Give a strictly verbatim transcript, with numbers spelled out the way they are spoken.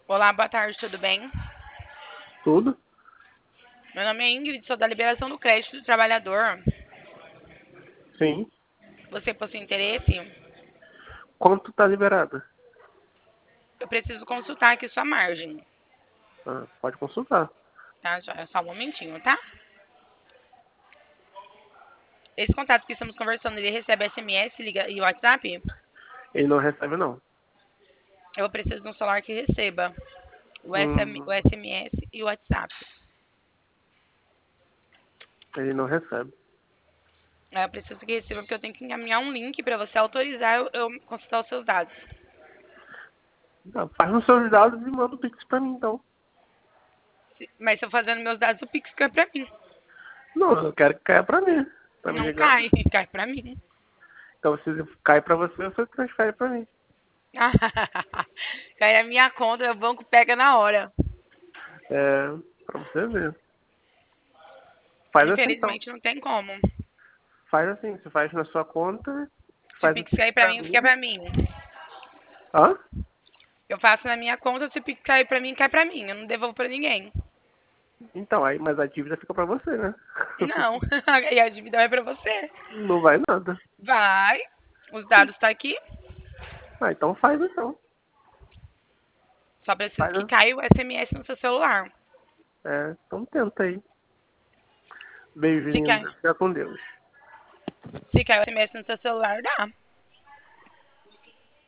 Olá, boa tarde, tudo bem? Tudo? Meu nome é Ingrid, sou da Liberação do Crédito do Trabalhador. Sim. Você possui interesse? Quanto tá liberado? Eu preciso consultar aqui sua margem, Ah, pode consultar. tá? Já- Só um momentinho, tá? Esse contato que estamos conversando, ele recebe S M S liga, e WhatsApp? Ele não recebe, não. Eu preciso de um celular que receba o S M, o Hum, S M S e o WhatsApp. ele não recebe. É, Eu preciso que receba porque eu tenho que encaminhar um link para você autorizar eu, eu consultar os seus dados. Ah, faz nos seus dados e manda o Pix pra mim, então. Se- Mas se eu fazendo meus dados, o Pix cai pra mim. Não, eu quero que caia pra mim. Tá me Não ligando? cai, cai pra mim. Então, se cai pra você, você transfere pra mim. Cai na minha conta, o banco pega na hora. É, pra você ver. Faz assim, então. Infelizmente não tem como. Faz assim, você faz na sua conta, Se o faz o Pix Pix cair pra pra mim, fica mim. pra mim. Hã? Eu faço na minha conta, se o Pix cair pra mim, cai pra mim. Eu não devolvo pra ninguém. Então, aí, mas a dívida fica pra você, né? Não. E a dívida vai pra você. Não vai nada. Vai. Os dados tá aqui. Ah, então faz então. Só preciso Faz, que né? caia o S M S no seu celular. É, então tenta aí. Se Beijo, cai, linda. Fica com Deus. se cai o S M S no seu celular, dá.